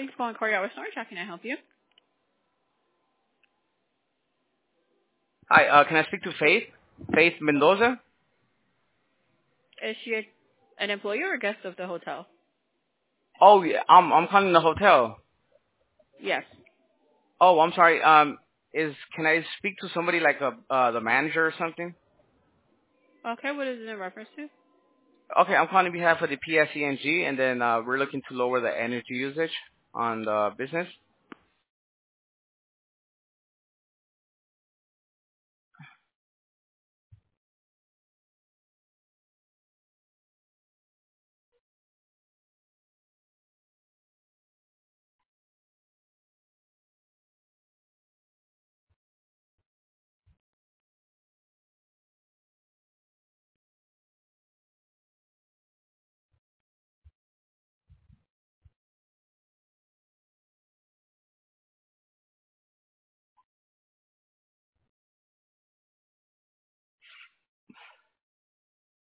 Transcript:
Thanks for calling Corey Hour Storage. How can I help you? Hi, can I speak to Faith? Faith Mendoza? Is she an employee or a guest of the hotel? Oh, yeah, I'm calling the hotel. Yes. Oh, I'm sorry. Can I speak to somebody like the manager or something? Okay, what is it in reference to? Okay, I'm calling on behalf of the PSENG, and then we're looking to lower the energy usage on the business.